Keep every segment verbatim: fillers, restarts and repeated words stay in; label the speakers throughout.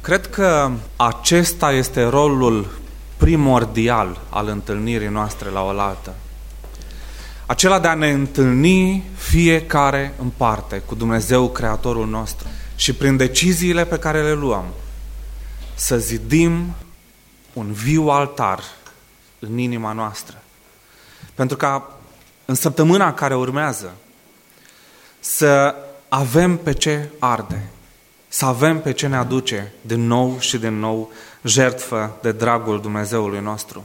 Speaker 1: Cred că acesta este rolul primordial al întâlnirii noastre la oaltă. Acela de a ne întâlni fiecare în parte cu Dumnezeu, Creatorul nostru, și prin deciziile pe care le luăm să zidim un viu altar în inima noastră. Pentru ca în săptămâna care urmează să avem pe ce arde, să avem pe ce ne aduce din nou și din nou jertfă de dragul Dumnezeului nostru.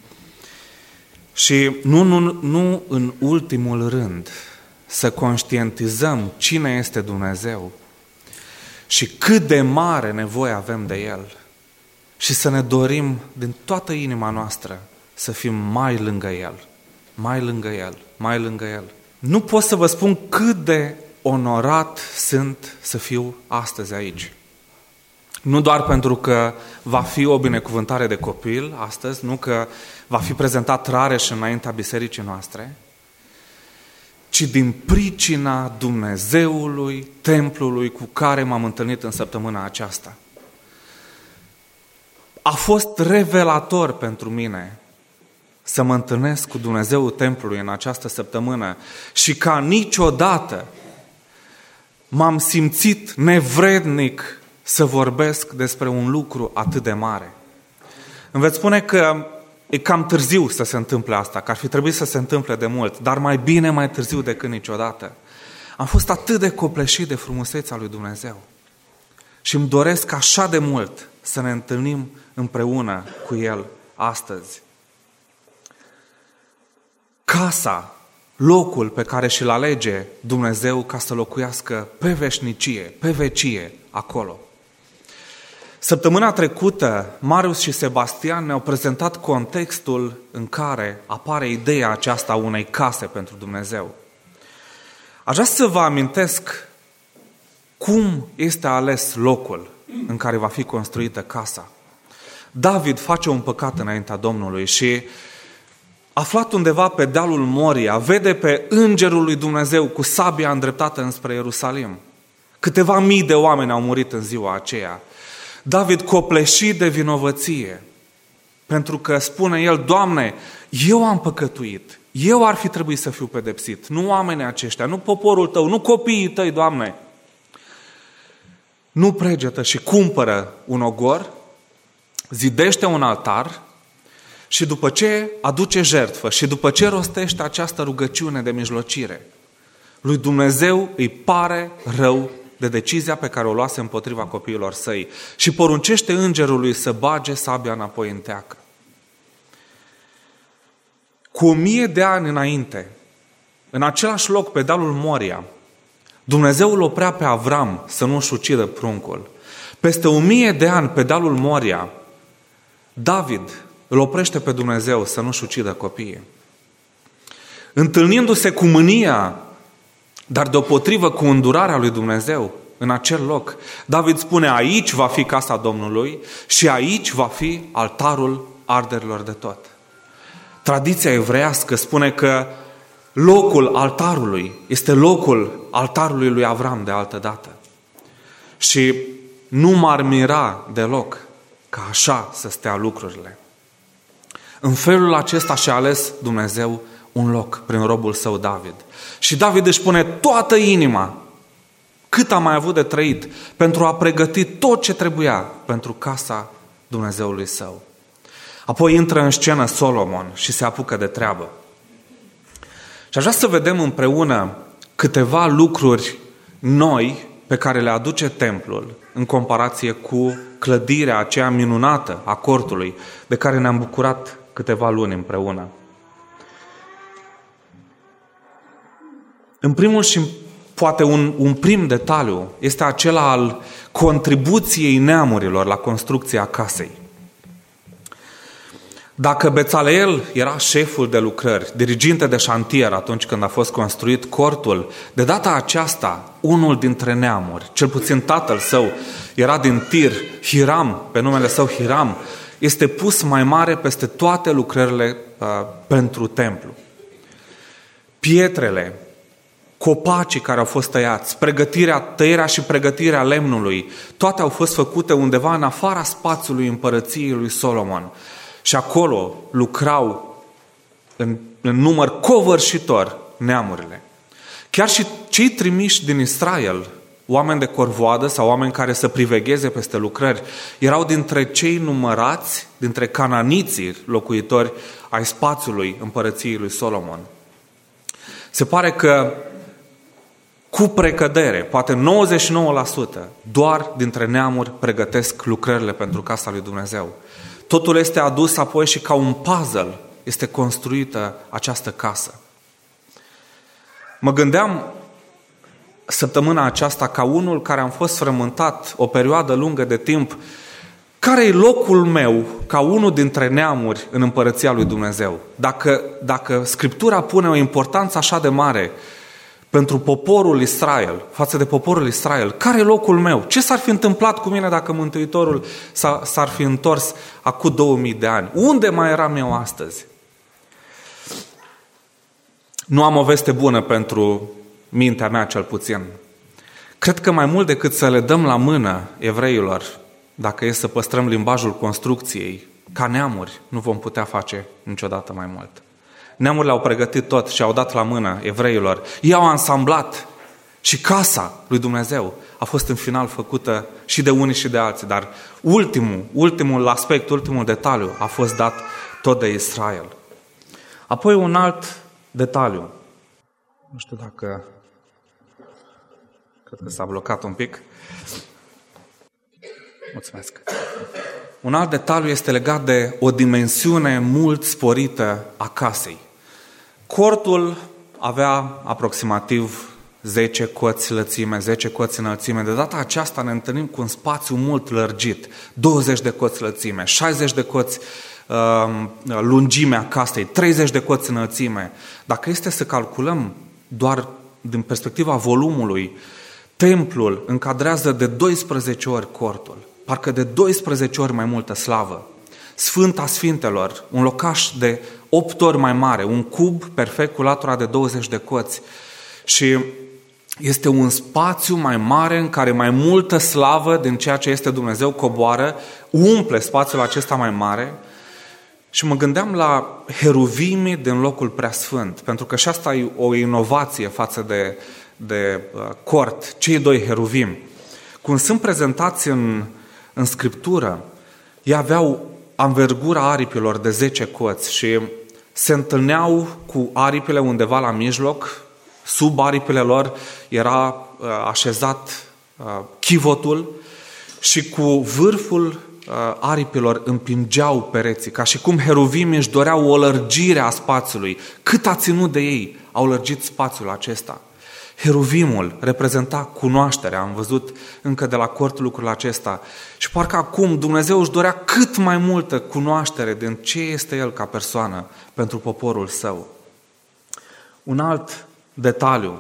Speaker 1: Și nu, nu, nu în ultimul rând să conștientizăm cine este Dumnezeu și cât de mare nevoie avem de El și să ne dorim din toată inima noastră să fim mai lângă El, mai lângă El, mai lângă El. Nu pot să vă spun cât de onorat sunt să fiu astăzi aici. Nu doar pentru că va fi o binecuvântare de copil astăzi, nu că va fi prezentat Rareș înaintea bisericii noastre, ci din pricina Dumnezeului, templului cu care m-am întâlnit în săptămâna aceasta. A fost revelator pentru mine să mă întâlnesc cu Dumnezeul templului în această săptămână și ca niciodată m-am simțit nevrednic să vorbesc despre un lucru atât de mare. Îmi veți spune că e cam târziu să se întâmple asta, că ar fi trebuit să se întâmple de mult, dar mai bine mai târziu decât niciodată. Am fost atât de copleșit de frumusețea lui Dumnezeu și îmi doresc așa de mult să ne întâlnim împreună cu El astăzi. Casa, locul pe care și-l alege Dumnezeu ca să locuiască pe veșnicie, pe vecie, acolo. Săptămâna trecută, Marius și Sebastian ne-au prezentat contextul în care apare ideea aceasta unei case pentru Dumnezeu. Aș vrea să vă amintesc cum este ales locul în care va fi construită casa. David face un păcat înaintea Domnului și, aflat undeva pe dealul Moria, vede pe îngerul lui Dumnezeu cu sabia îndreptată înspre Ierusalim. Câteva mii de oameni au murit în ziua aceea. David copleșit de vinovăție, pentru că spune el: Doamne, eu am păcătuit, eu ar fi trebuit să fiu pedepsit, nu oamenii aceștia, nu poporul Tău, nu copiii Tăi, Doamne. Nu pregetă și cumpără un ogor, zidește un altar și după ce aduce jertfă și după ce rostește această rugăciune de mijlocire, lui Dumnezeu îi pare rău de decizia pe care o luase împotriva copiilor săi și poruncește îngerului să bage sabia înapoi în teacă. Cu o mie de ani înainte, în același loc pe dealul Moria, Dumnezeu îl oprea pe Avram să nu-și ucidă pruncul. Peste o mie de ani pe dealul Moria, David îl oprește pe Dumnezeu să nu-și ucidă copiii. Întâlnindu-se cu mânia, dar deopotrivă cu îndurarea lui Dumnezeu în acel loc, David spune: aici va fi casa Domnului și aici va fi altarul arderilor de tot. Tradiția evreiască spune că locul altarului este locul altarului lui Avram de altă dată. Și nu m-ar mira deloc ca așa să stea lucrurile. În felul acesta și-a ales Dumnezeu un loc prin robul său David. Și David își pune toată inima, cât a mai avut de trăit, pentru a pregăti tot ce trebuia pentru casa Dumnezeului său. Apoi intră în scenă Solomon și se apucă de treabă. Și aș vrea să vedem împreună câteva lucruri noi pe care le aduce templul în comparație cu clădirea aceea minunată a cortului de care ne-am bucurat câteva luni împreună. În primul și poate un, un prim detaliu este acela al contribuției neamurilor la construcția casei. Dacă Bețaleel era șeful de lucrări, diriginte de șantier atunci când a fost construit cortul, de data aceasta, unul dintre neamuri, cel puțin tatăl său, era din Tir, Hiram, pe numele său Hiram, este pus mai mare peste toate lucrările uh, pentru templu. Pietrele, copacii care au fost tăiați, pregătirea, tăierea și pregătirea lemnului, toate au fost făcute undeva în afara spațiului împărăției lui Solomon. Și acolo lucrau în, în număr covârșitor neamurile. Chiar și cei trimiși din Israel, oameni de corvoadă sau oameni care să privegheze peste lucrări, erau dintre cei numărați, dintre cananiții locuitori ai spațiului împărăției lui Solomon. Se pare că cu precădere, poate nouăzeci și nouă la sută, doar dintre neamuri pregătesc lucrările pentru casa lui Dumnezeu. Totul este adus apoi și ca un puzzle este construită această casă. Mă gândeam săptămâna aceasta ca unul care am fost frământat o perioadă lungă de timp, care e locul meu ca unul dintre neamuri în împărăția lui Dumnezeu? Dacă, dacă Scriptura pune o importanță așa de mare pentru poporul Israel, față de poporul Israel, care e locul meu? Ce s-ar fi întâmplat cu mine dacă Mântuitorul s-ar fi întors acum două mii de ani? Unde mai eram eu astăzi? Nu am o veste bună pentru mintea mea, cel puțin. Cred că mai mult decât să le dăm la mână evreilor, dacă e să păstrăm limbajul construcției, ca neamuri, nu vom putea face niciodată mai mult. Neamurile au pregătit tot și au dat la mână evreilor. Ei au ansamblat și casa lui Dumnezeu a fost în final făcută și de unii și de alții, dar ultimul, ultimul aspect, ultimul detaliu a fost dat tot de Israel. Apoi un alt detaliu. Nu știu dacă... Cred că s-a blocat un pic. Mulțumesc. Un alt detaliu este legat de o dimensiune mult sporită a casei. Cortul avea aproximativ zece coți lățime, zece coți înălțime. De data aceasta ne întâlnim cu un spațiu mult lărgit. douăzeci de coți lățime, șaizeci de coți uh, lungimea casei, treizeci de coți înălțime. Dacă este să calculăm doar din perspectiva volumului, templul încadrează de doisprezece ori cortul. Parcă de doisprezece ori mai multă slavă. Sfânta Sfintelor, un locaș de opt ori mai mare, un cub perfect cu latura de douăzeci de coți. Și este un spațiu mai mare în care mai multă slavă din ceea ce este Dumnezeu coboară, umple spațiul acesta mai mare. Și mă gândeam la heruvimii din locul preasfânt, pentru că și asta e o inovație față de, de cort, cei doi heruvimi. Cum sunt prezentați în, în Scriptură, ei aveau anvergura aripilor de zece coți și se întâlneau cu aripile undeva la mijloc. Sub aripile lor era uh, așezat uh, chivotul și cu vârful uh, aripilor împingeau pereții, ca și cum heruvimii își doreau o lărgire a spațiului. Cât a ținut de ei, au lărgit spațiul acesta. Heruvimul reprezenta cunoașterea, am văzut încă de la cort lucrul acesta. Și parcă acum Dumnezeu își dorea cât mai multă cunoaștere din ce este El ca persoană pentru poporul Său. Un alt detaliu.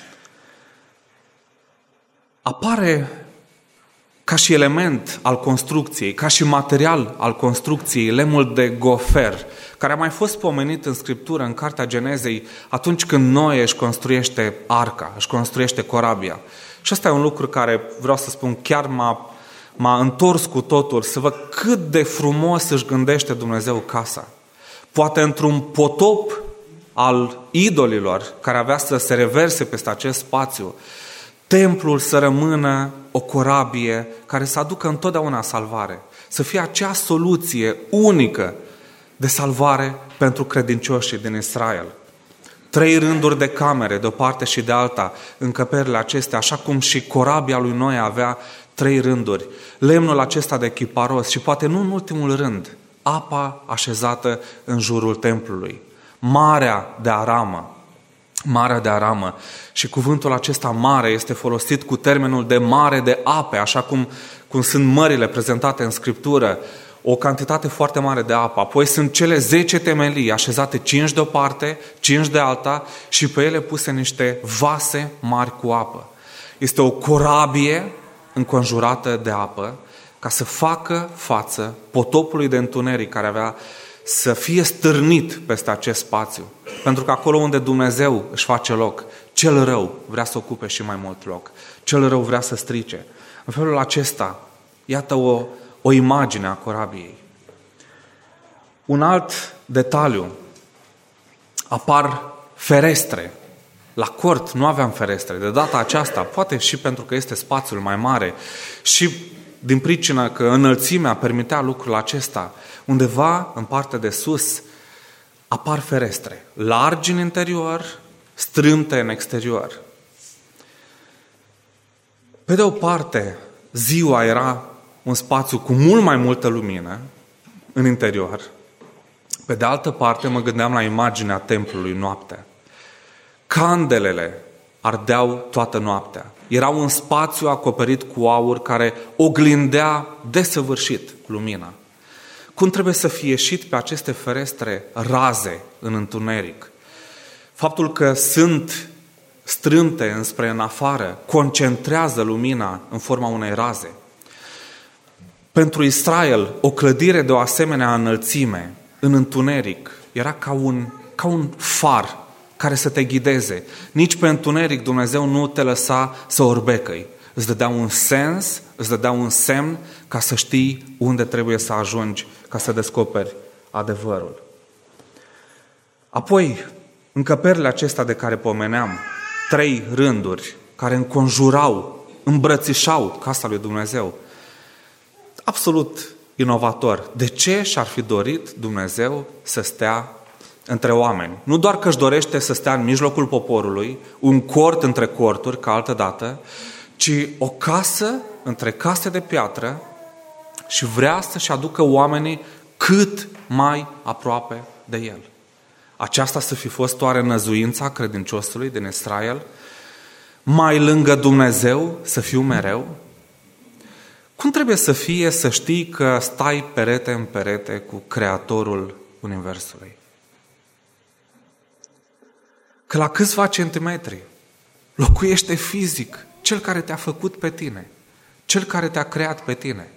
Speaker 1: Apare ca și element al construcției, ca și material al construcției, lemnul de gofer, care a mai fost pomenit în Scriptură, în Cartea Genezei, atunci când Noe își construiește arca, își construiește corabia. Și ăsta e un lucru care, vreau să spun, chiar m-a, m-a întors cu totul, să văd cât de frumos își gândește Dumnezeu casa. Poate într-un potop al idolilor, care avea să se reverse peste acest spațiu, templul să rămână o corabie care să aducă întotdeauna salvare, să fie acea soluție unică de salvare pentru credincioșii din Israel. Trei rânduri de camere, de o parte și de alta, încăperile acestea, așa cum și corabia lui Noe avea trei rânduri. Lemnul acesta de chiparos și poate nu în ultimul rând, apa așezată în jurul templului. Marea de aramă. Marea de aramă. Și cuvântul acesta mare este folosit cu termenul de mare de ape, așa cum, cum sunt mările prezentate în Scriptură. O cantitate foarte mare de apă. Apoi sunt cele zece temelii, așezate cinci de o parte, cinci de alta și pe ele puse niște vase mari cu apă. Este o corabie înconjurată de apă ca să facă față potopului de întuneric care avea să fie stârnit peste acest spațiu. Pentru că acolo unde Dumnezeu își face loc, cel rău vrea să ocupe și mai mult loc. Cel rău vrea să strice. În felul acesta, iată o, o imagine a corabiei. Un alt detaliu. Apar ferestre. La cort nu aveam ferestre. De data aceasta, poate și pentru că este spațiul mai mare și din pricină că înălțimea permitea lucrul acesta, undeva în partea de sus apar ferestre. Largi în interior, strâmte în exterior. Pe de o parte, ziua era un spațiu cu mult mai multă lumină în interior. Pe de altă parte, mă gândeam la imaginea templului noaptea. Candelele ardeau toată noaptea. Era un spațiu acoperit cu aur care oglindea desăvârșit lumina. Cum trebuie să fie ieșit pe aceste ferestre raze în întuneric? Faptul că sunt strânte înspre în afară concentrează lumina în forma unei raze. Pentru Israel, o clădire de o asemenea înălțime în întuneric era ca un, ca un far care să te ghideze. Nici pe întuneric Dumnezeu nu te lăsa să orbecăi. Îți dădea un sens, îți dădea un semn ca să știi unde trebuie să ajungi, ca să descoperi adevărul. Apoi, încăperile acestea de care pomeneam, trei rânduri care înconjurau, îmbrățișau casa lui Dumnezeu. Absolut inovator. De ce și-ar fi dorit Dumnezeu să stea între oameni? Nu doar că își dorește să stea în mijlocul poporului, un cort între corturi, ca altă dată, ci o casă între case de piatră și vrea să-și aducă oamenii cât mai aproape de El. Aceasta să fi fost oare năzuința credinciosului din Israel? Mai lângă Dumnezeu să fiu mereu? Cum trebuie să fie să știi că stai perete în perete cu Creatorul Universului? Că la câțiva centimetri locuiește fizic Cel care te-a făcut pe tine, Cel care te-a creat pe tine.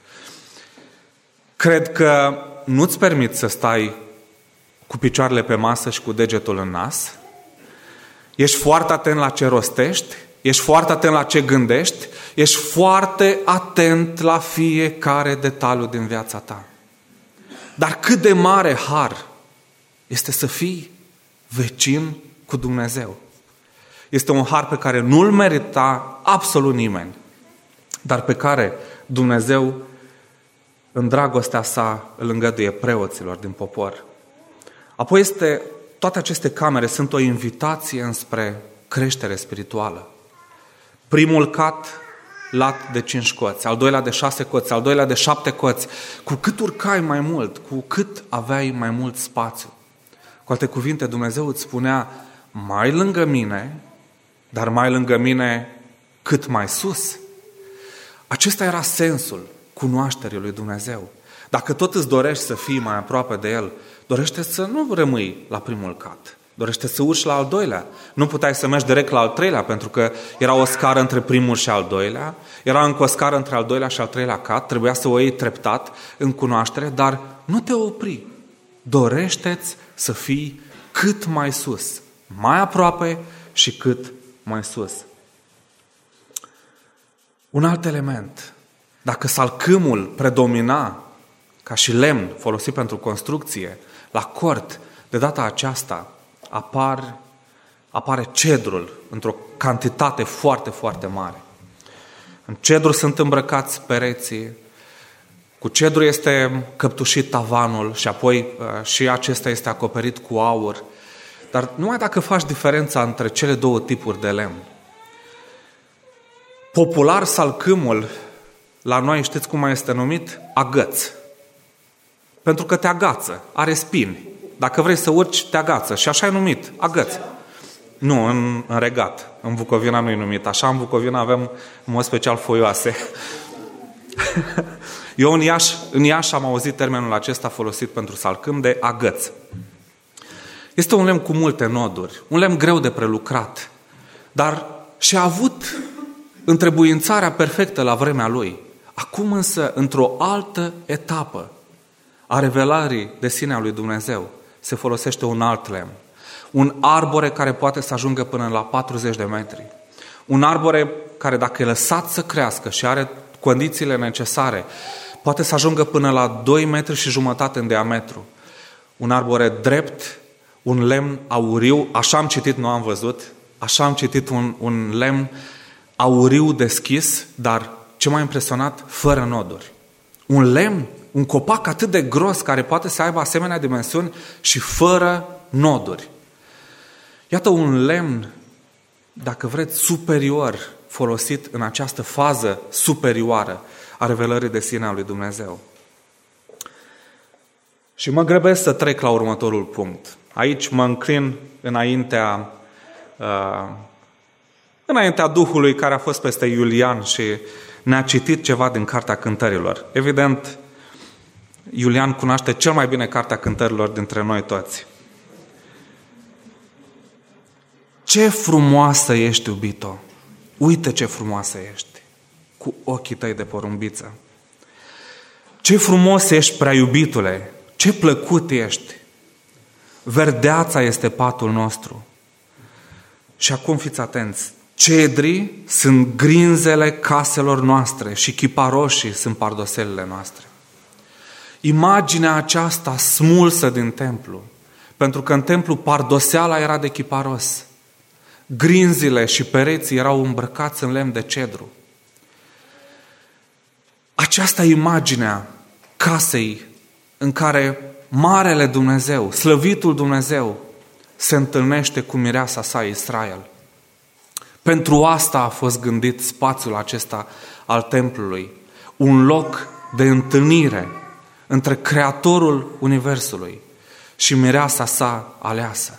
Speaker 1: Cred că nu-ți permiți să stai cu picioarele pe masă și cu degetul în nas. Ești foarte atent la ce rostești, ești foarte atent la ce gândești, ești foarte atent la fiecare detaliu din viața ta. Dar cât de mare har este să fii vecin cu Dumnezeu. Este un har pe care nu-l merita absolut nimeni, dar pe care Dumnezeu, în dragostea sa, îl îngăduie preoților din popor. Apoi este, toate aceste camere sunt o invitație înspre creștere spirituală. Primul cat, lat de cinci coți, al doilea de șase coți, al doilea de șapte coți. Cu cât urcai mai mult, cu cât aveai mai mult spațiu. Cu alte cuvinte, Dumnezeu îți spunea, mai lângă mine, dar mai lângă mine cât mai sus. Acesta era sensul cunoașterii lui Dumnezeu. Dacă tot îți dorești să fii mai aproape de El, dorește să nu rămâi la primul cat. Dorește să urci la al doilea. Nu puteai să mergi direct la al treilea, pentru că era o scară între primul și al doilea. Era încă o scară între al doilea și al treilea cat. Trebuia să o iei treptat în cunoaștere, dar nu te opri. Dorește-ți să fii cât mai sus. Mai aproape și cât mai sus. Un alt element. Dacă salcâmul predomina ca și lemn folosit pentru construcție, la cort, de data aceasta, apar, apare cedrul într-o cantitate foarte, foarte mare. În cedru sunt îmbrăcați pereții, cu cedru este căptușit tavanul și apoi și acesta este acoperit cu aur. Dar numai dacă faci diferența între cele două tipuri de lemn. Popular salcâmul, la noi știți cum este numit? Agăț. Pentru că te agață, are spini. Dacă vrei să urci, te agață. Și așa e numit, agăț. Nu, în, în Regat. În Bucovina nu e numit așa. În Bucovina avem, în mod special, foioase. Eu în Iași, în Iași am auzit termenul acesta folosit pentru salcâm de agăț. Este un lemn cu multe noduri, un lemn greu de prelucrat, dar și-a avut întrebuințarea perfectă la vremea lui. Acum însă, într-o altă etapă, a revelării de sine a lui Dumnezeu, se folosește un alt lemn. Un arbore care poate să ajungă până la patruzeci de metri. Un arbore care, dacă e lăsat să crească și are condițiile necesare, poate să ajungă până la doi metri și jumătate în diametru. Un arbore drept, un lemn auriu, așa am citit, nu am văzut, așa am citit un, un lemn auriu deschis, dar ce m-a impresionat, fără noduri. Un lemn, un copac atât de gros care poate să aibă asemenea dimensiuni și fără noduri. Iată un lemn, dacă vreți, superior, folosit în această fază superioară a revelării de sine a lui Dumnezeu. Și mă grăbesc să trec la următorul punct. Aici mă înclin înaintea, uh, înaintea Duhului care a fost peste Iulian și ne-a citit ceva din Cartea Cântărilor. Evident, Iulian cunoaște cel mai bine Cartea Cântărilor dintre noi toți. Ce frumoasă ești, iubito! Uite ce frumoasă ești, cu ochii tăi de porumbiță. Ce frumos ești, prea iubitule! Ce plăcut ești! Verdeața este patul nostru. Și acum fiți atenți. Cedrii sunt grinzele caselor noastre și chiparoșii sunt pardoselele noastre. Imaginea aceasta smulsă din templu, pentru că în templu pardoseala era de chiparos. Grinzile și pereții erau îmbrăcați în lemn de cedru. Aceasta e imaginea casei în care Marele Dumnezeu, slăvitul Dumnezeu, se întâlnește cu mireasa sa Israel. Pentru asta a fost gândit spațiul acesta al templului. Un loc de întâlnire între Creatorul Universului și mireasa sa aleasă.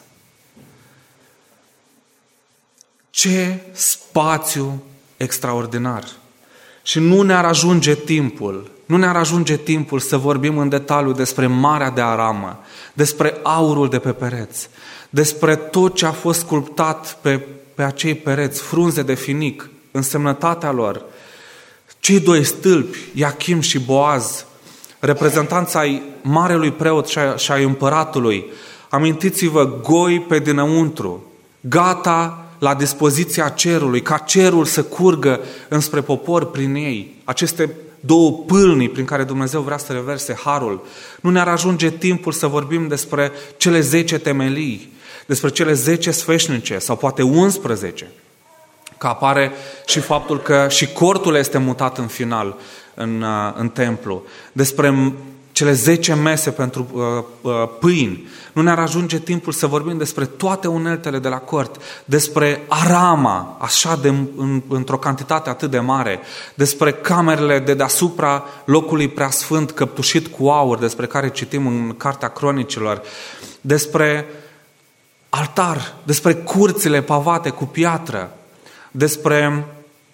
Speaker 1: Ce spațiu extraordinar! Și nu ne-ar ajunge timpul, nu ne-ar ajunge timpul să vorbim în detaliu despre Marea de Aramă, despre aurul de pe pereți, despre tot ce a fost sculptat pe, pe acei pereți, frunze de finic, însemnătatea lor, cei doi stâlpi, Iachim și Boaz, reprezentanța ai marelui preot și ai împăratului. Amintiți-vă, goi pe dinăuntru, gata la dispoziția cerului, ca cerul să curgă înspre popor prin ei. Aceste două pâlnii prin care Dumnezeu vrea să reverse harul. Nu ne-ar ajunge timpul să vorbim despre cele zece temelii, despre cele zece sfeșnice sau poate unsprezece. Că apare și faptul că și cortul este mutat în final în, în templu. Despre cele zece mese pentru uh, uh, pâini. Nu ne-ar ajunge timpul să vorbim despre toate uneltele de la cort, despre arama, așa de, în, într-o cantitate atât de mare, despre camerele de deasupra locului preasfânt căptușit cu aur, despre care citim în Cartea Cronicilor, despre altar, despre curțile pavate cu piatră, despre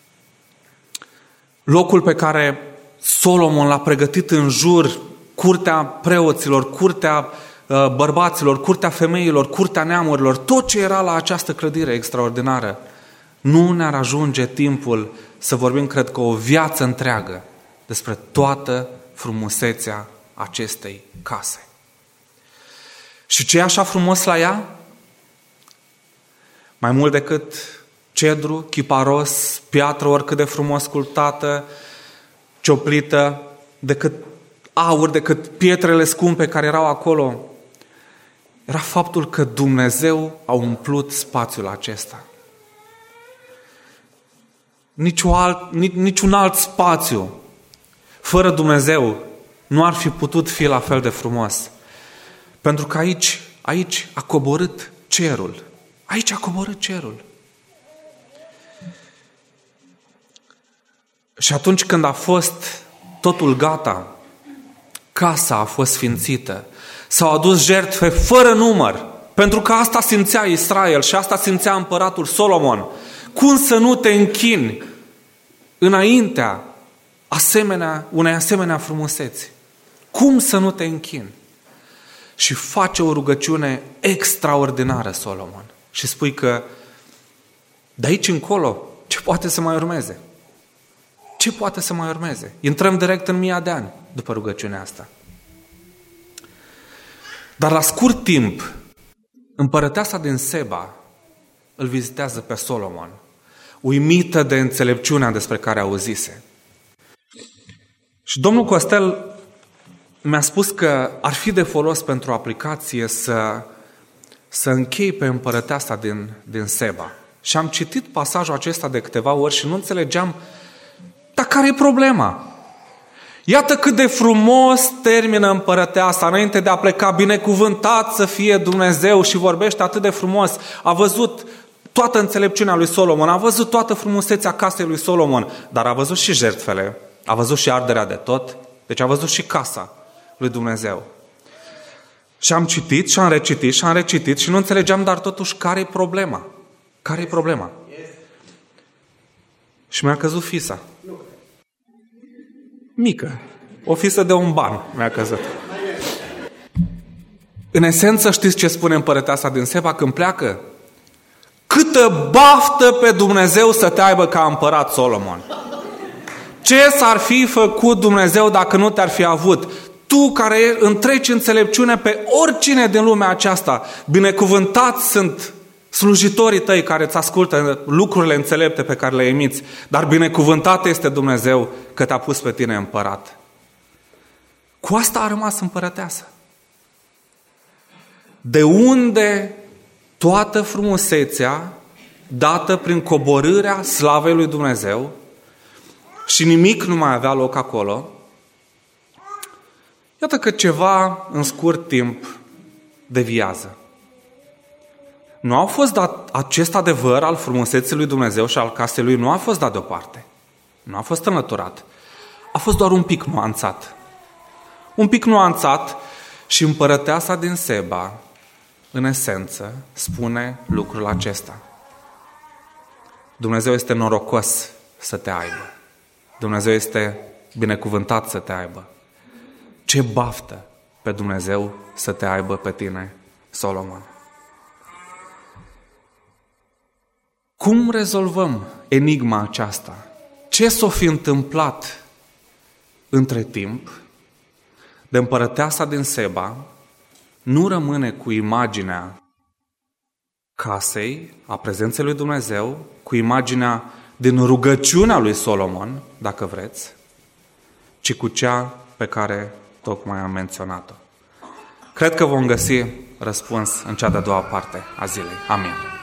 Speaker 1: locul pe care Solomon l-a pregătit în jur, curtea preoților, curtea uh, bărbaților, curtea femeilor, curtea neamurilor, tot ce era la această clădire extraordinară. Nu ne-ar ajunge timpul să vorbim, cred că, o viață întreagă despre toată frumusețea acestei case. Și ce e așa frumos la ea? Mai mult decât cedru, chiparos, piatră oricât de frumos sculptată, cioplită, decât aur, decât pietrele scumpe care erau acolo, era faptul că Dumnezeu a umplut spațiul acesta. Niciun alt, niciun alt spațiu fără Dumnezeu nu ar fi putut fi la fel de frumos. Pentru că aici, aici a coborât cerul. Aici a coborât cerul. Și atunci când a fost totul gata, casa a fost sfințită, s-au adus jertfe fără număr, pentru că asta simțea Israel și asta simțea împăratul Solomon. Cum să nu te închini înaintea asemenea, unei asemenea frumuseți? Cum să nu te închini? Și face o rugăciune extraordinară Solomon. Și spui că de aici încolo, ce poate să mai urmeze? Ce poate să mai urmeze? Intrăm direct în mia de ani după rugăciunea asta. Dar la scurt timp, împărăteasa din Seba îl vizitează pe Solomon, uimită de înțelepciunea despre care auzise. Și domnul Costel mi-a spus că ar fi de folos pentru o aplicație să, să închei pe împărăteasa din, din Seba. Și am citit pasajul acesta de câteva ori și nu înțelegeam, dar care e problema? Iată cât de frumos termină împărăteasa, înainte de a pleca, binecuvântat să fie Dumnezeu, și vorbește atât de frumos. A văzut toată înțelepciunea lui Solomon, a văzut toată frumusețea casei lui Solomon, dar a văzut și jertfele, a văzut și arderea de tot, deci a văzut și casa lui Dumnezeu. Și am citit și am recitit și am recitit și nu înțelegeam, dar totuși care-i problema? Care-i problema? Și mi-a căzut fisa. Mică. O fisă de un ban mi-a căzut. În esență, știți ce spune împărăteasa din Seba când pleacă? Câtă baftă pe Dumnezeu să te aibă ca împărat, Solomon! Ce s-ar fi făcut Dumnezeu dacă nu te-ar fi avut? Tu care întreci înțelepciune pe oricine din lumea aceasta, binecuvântați sunt slujitorii tăi care îți ascultă lucrurile înțelepte pe care le emiți, dar binecuvântat este Dumnezeu că te-a pus pe tine împărat. Cu asta a rămas împărăteasă. De unde toată frumusețea dată prin coborârea slavei lui Dumnezeu și nimic nu mai avea loc acolo? Iată că ceva în scurt timp deviază. Nu a fost dat acest adevăr al frumuseții lui Dumnezeu și al casei lui, nu a fost dat deoparte. Nu a fost înlăturat. A fost doar un pic nuanțat. Un pic nuanțat și împărăteasa din Seba, în esență, spune lucrul acesta. Dumnezeu este norocos să te aibă. Dumnezeu este binecuvântat să te aibă. Ce baftă pe Dumnezeu să te aibă pe tine, Solomon. Cum rezolvăm enigma aceasta? Ce s-o fi întâmplat între timp de împărăteasa din Seba nu rămâne cu imaginea casei, a prezenței lui Dumnezeu, cu imaginea din rugăciunea lui Solomon, dacă vreți, ci cu cea pe care tocmai am menționat-o. Cred că vom găsi răspuns în cea de-a doua parte a zilei. Amin.